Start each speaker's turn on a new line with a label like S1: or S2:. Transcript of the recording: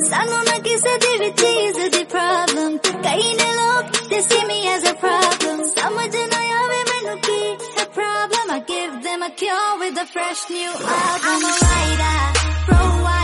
S1: सानू ना किसे दी भी चीज दी प्रॉब्लम कई ने लोग they see me as a problem समझ ना आवे मैनू की है problem I give them a cure with a fresh new album I'm a writer, pro